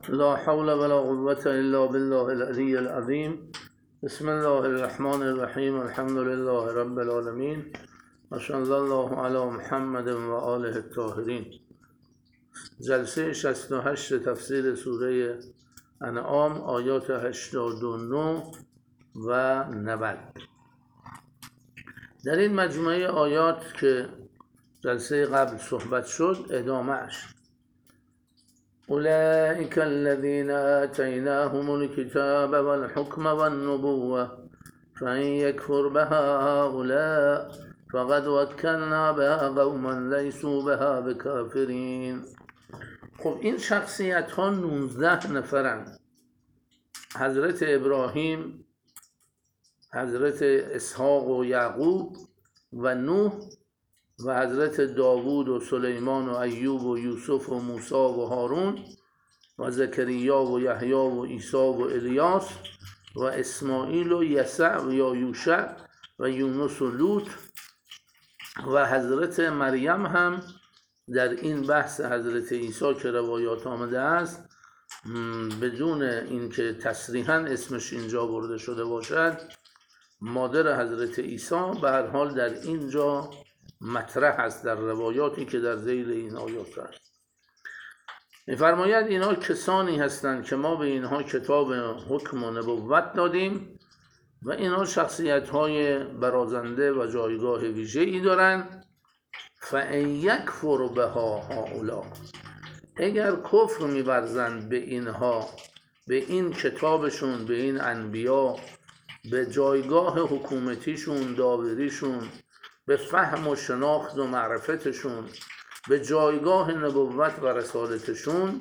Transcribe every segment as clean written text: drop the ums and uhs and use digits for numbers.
لا حول ولا قوة إلا بالله العلي العظيم. بسم الله الرحمن الرحیم. الحمد لله رب العالمین و صلی الله علی محمد و آله الطاهرین. جلسه 68 تفسیر سوره انعام، آیات 89 و 90. در این مجموعه آیات که جلسه قبل صحبت شد، ادامهش: اولئک الذین آتیناهم الکتاب والحکم والنبوة فإن یکفر بها هؤلاء فقد وکلنا بها قوما لیسوا بها بکافرین. خب این شخصیت ها 19 نفرند: حضرت ابراهیم، حضرت اسحاق و یعقوب و نوح و حضرت داوود و سلیمان و ایوب و یوسف و موسی و هارون و زکریا و یحیی و عیسی و الیاس و اسماعیل و یسع و یوشع و یونس و لوط و حضرت مریم هم در این بحث حضرت عیسی که روایات آمده است بدون اینکه تصریحاً اسمش اینجا برده شده باشد، مادر حضرت عیسی به هر حال در اینجا مطرح است در روایاتی که در ذیل این آیات است. می‌فرماید اینها کسانی هستند که ما به اینها کتاب حکم و نبوت دادیم و اینها شخصیت‌های برازنده و جایگاه ویژه‌ای دارند. فإن یکفر بها هؤلاء، اگر کفر می‌ورزند به اینها، به این کتابشون، به این انبیا، به جایگاه حکومتیشون، داوریشون، به فهم و شناخت و معرفتشون، به جایگاه نبوت و رسالتشون،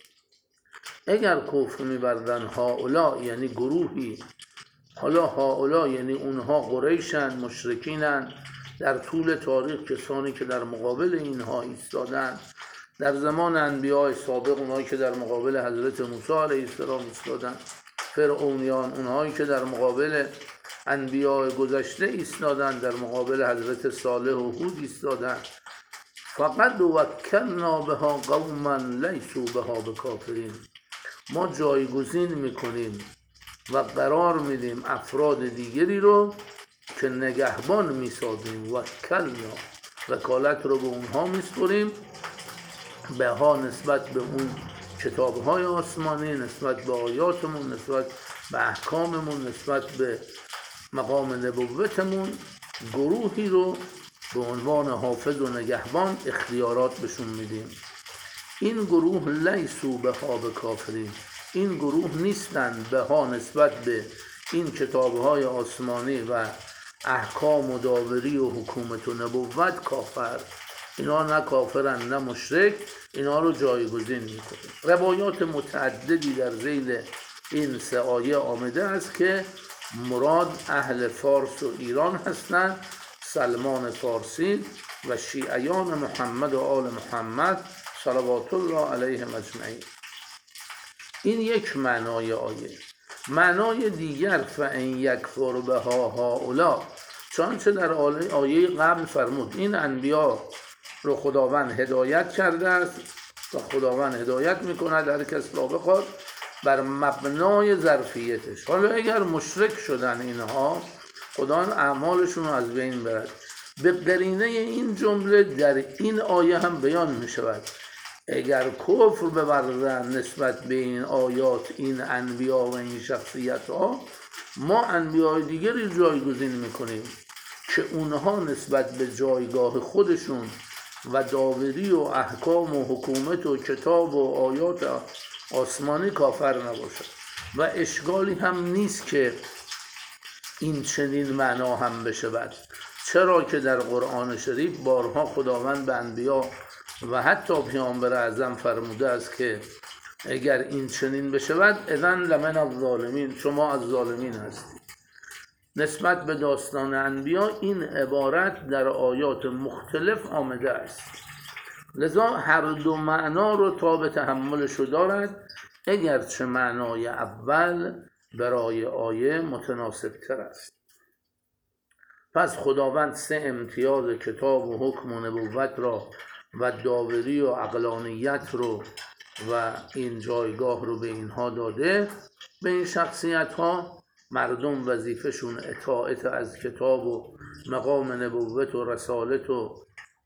اگر کفر می‌ورزند هؤلاء یعنی گروهی، حالا هؤلاء یعنی اونها قریشن، مشرکینن، در طول تاریخ کسانی که در مقابل اینها ایستادن، در زمان انبیاء سابق اونهایی که در مقابل حضرت موسی علیه السلام ایستادن، فرعونیان اونهایی که در مقابل انبیاء گذشته ایستادن، در مقابل حضرت صالح و هود ایستادن. فقد وکلنا بها قوما لیسوا بها بکافرین، ما جایگزین میکنیم و قرار میدیم افراد دیگری رو که نگهبان میسازیم. وکلنا، وکالت رو به اونها میسپریم، به ها نسبت به اون کتاب‌های آسمانی، نسبت به آیاتمون، نسبت به احکاممون، نسبت به مقام نبوتمون، گروهی رو به عنوان حافظ و نگهبان اختیارات بهشون میدیم. این گروه لیسوا بها بکافرین، این گروه نیستند بها نسبت به این کتاب‌های آسمانی و احکام و داوری و حکومت و نبوت کافر. اینا نه کافرن نه مشرک، اینا رو جایگزین میکنه. روایات متعددی در ذیل این 3 آیه آمده است که مراد اهل فارس و ایران هستند، سلمان فارسی و شیعیان محمد و آل محمد صلوات الله علیهم اجمعین. این یک معنای آیه. معنای دیگر فإن یکفر بها هؤلاء، چنانچه در آیه قبل فرمود این انبیا رو خداوند هدایت کرده است و خداوند هدایت میکند هر کس را بخواد بر مبنای ظرفیتش. حالا اگر مشرک شدن اینها، خدا اعمالشون رو از بین برد. به قرینه این جمله در این آیه هم بیان میشود اگر کفر بورزند نسبت به این آیات، این انبیا و این شخصیت ها، ما انبیاء دیگری جایگزین میکنیم که اونها نسبت به جایگاه خودشون و داوری و احکام و حکومت و کتاب و آیات آسمانی کافر نباشد. و اشکالی هم نیست که این چنین معنا هم بشود، چرا که در قرآن شریف بارها خداوند به انبیا و حتی پیامبر اعظم فرموده است که اگر این چنین بشود اذن لمن الظالمین، شما از ظالمین هستید. نسبت به داستان انبیا این عبارت در آیات مختلف آمده است، لذا هر دو معنا رو تا به تحملش دارد، اگرچه معنای اول برای آیه متناسب تر است. پس خداوند 3 امتیاز کتاب و حکم و نبوت را و داوری و عقلانیت رو و این جایگاه رو به اینها داده، به این شخصیت ها. مردم وظیفهشون اطاعت از کتاب و مقام نبوت و رسالت و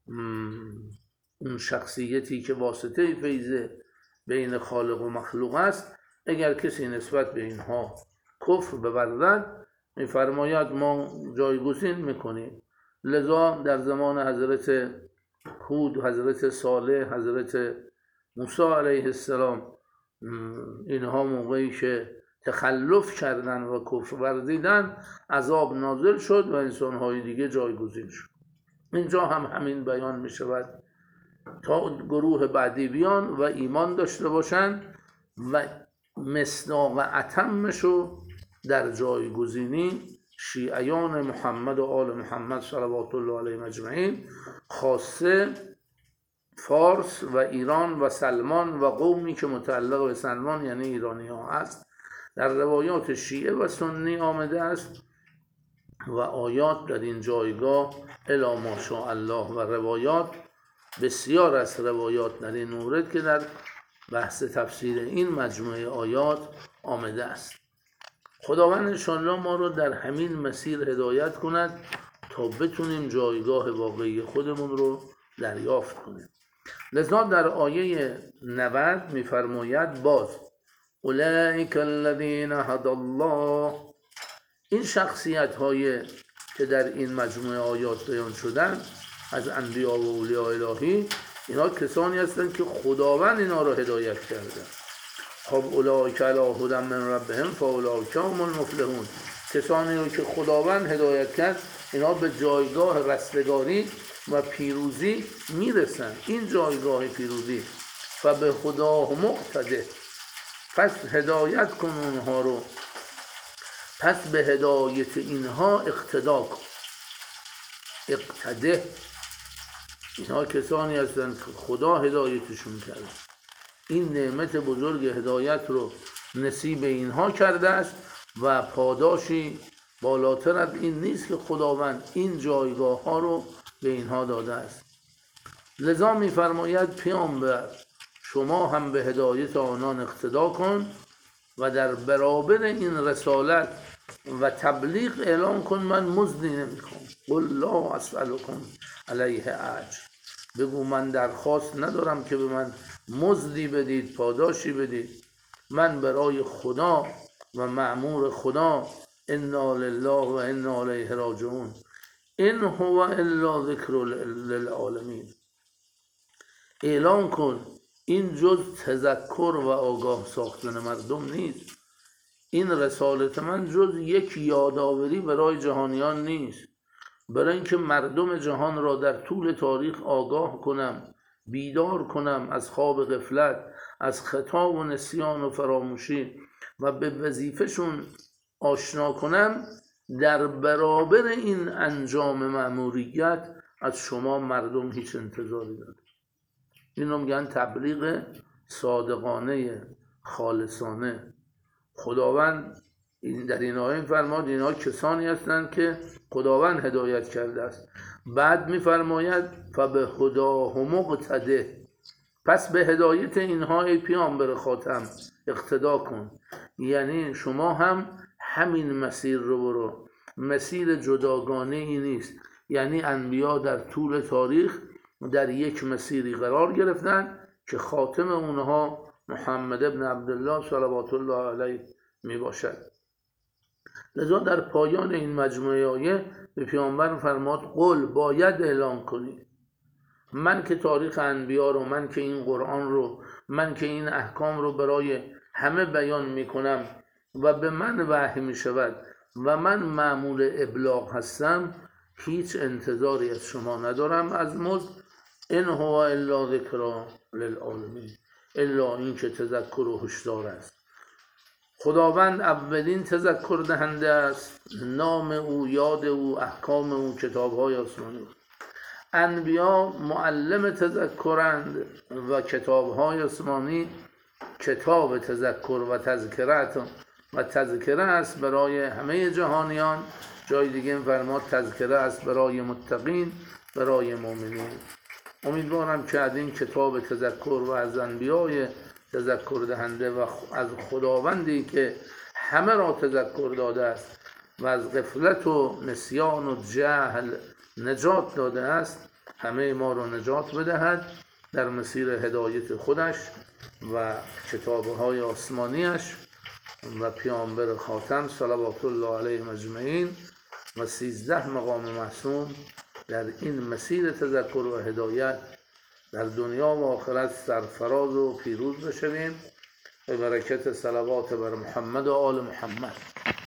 اون شخصیتی که واسطه فیض بین خالق و مخلوق است. اگر کسی نسبت به اینها کفر بورزد، می‌فرماید ما جایگزین میکنیم. لذا در زمان حضرت هود، حضرت صالح، حضرت موسی علیه السلام، اینها موقعی که تخلف کردن و کفر ورزیدن، عذاب نازل شد و انسان‌های دیگه جایگزین شد. اینجا هم همین بیان می شود تا گروه بعدی بیان و ایمان داشته باشند و مصداق اتمشو در جایگزینی شیعیان محمد و آل محمد صلوات الله علیهم اجمعین، خاصه فارس و ایران و سلمان و قومی که متعلق به سلمان یعنی ایرانی ها است، در روایات شیعه و سنی آمده است و آیات در این جایگاه الا ماشاءالله و روایات بسیار از روایات در این مورد که در بحث تفسیر این مجموعه آیات آمده است. خداوند انشاءالله ما رو در همین مسیر هدایت کند تا بتونیم جایگاه واقعی خودمون رو دریافت کنیم. لذا در آیه 90 می‌فرماید باز اولئک الذین هدی الله، این شخصیت هایی که در این مجموعه آیات بیان شدن از انبیا و اولیاء الهی، اینا کسانی هستند که خداوند اینا رو هدایت کرده. خب اولئک علی هدی من ربهم فاولئک هم المفلحون، کسانی رو که خداوند هدایت کرد اینا به جایگاه رستگاری و پیروزی میرسن. این جایگاه پیروزی و به خدا مقتده، پس هدایت کن اونها رو، پس به هدایت اینها اقتدا کن. اقتده، اینها کسانی هستند که خدا هدایتشون کرده، این نعمت بزرگ هدایت رو نصیب اینها کرده است و پاداشی بالاتر از این نیست که خداوند این جایگاه ها رو به اینها داده است. لذا می‌فرماید پیامبر شما هم به هدایت آنان اقتدا کن و در برابر این رسالت و تبلیغ اعلام کن من مزدی نمی‌خوام. قل لا اسألکم علیه اجر، بگو من درخواست ندارم که به من مزدی بدید، پاداشی بدید. من برای خدا و مأمور خدا انا لله و انا الیه راجعون، ان هو الا ذکر للعالمین. اعلام کن این جز تذکر و آگاه ساختن مردم نیست، این رسالت من جز یک یادآوری برای جهانیان نیست، برای اینکه مردم جهان را در طول تاریخ آگاه کنم، بیدار کنم از خواب غفلت، از خطا و نسیان و فراموشی و به وظیفه‌شون آشنا کنم. در برابر این انجام مأموریت از شما مردم هیچ انتظاری ندارم. اینو میگن تبلیغ صادقانه خالصانه. خداوند این در این آیه فرماد اینها کسانی هستند که خداوند هدایت کرده است. بعد میفرماید فبه هداه مقتده، پس به هدایت اینها ای پیامبر خاتم اقتدا کن. یعنی شما هم همین مسیر رو برو. مسیر جداگانه ای نیست، یعنی انبیا در طول تاریخ در یک مسیری قرار گرفتن که خاتم اونها محمد ابن عبدالله صلوات الله علیه می باشد. لذا در پایان این مجموعه آیه به پیامبر فرماد قل، باید اعلام کنی من که تاریخ انبیا رو، من که این قرآن رو، من که این احکام رو برای همه بیان می کنم و به من وحی می شود و من مأمور ابلاغ هستم، هیچ انتظاری از شما ندارم از مزد. ان هو الا ذکر للعالمین، الا این که تذکر و هشدار است. خداوند اولین تذکر دهنده است، نام او، یاد او، احکام او کتاب‌های آسمانی. انبیا معلم تذکرند و کتاب‌های آسمانی کتاب تذکر و تذکره است برای همه جهانیان. جای دیگه فرماد تذکره است برای متقین، برای مؤمنین. امیدوارم که از این کتاب تذکر و از انبیای تذکر دهنده و از خداوندی که همه را تذکر داده است و از غفلت و نسیان و جهل نجات داده است، همه ما را نجات بدهد در مسیر هدایت خودش و کتاب‌های آسمانیش و پیامبر خاتم صلوات الله علیهم اجمعین و 13 مقام معصوم در این مسیر تذکر و هدایت در دنیا و آخرت سرفراز و پیروز بشویم به برکت صلوات بر محمد و آل محمد.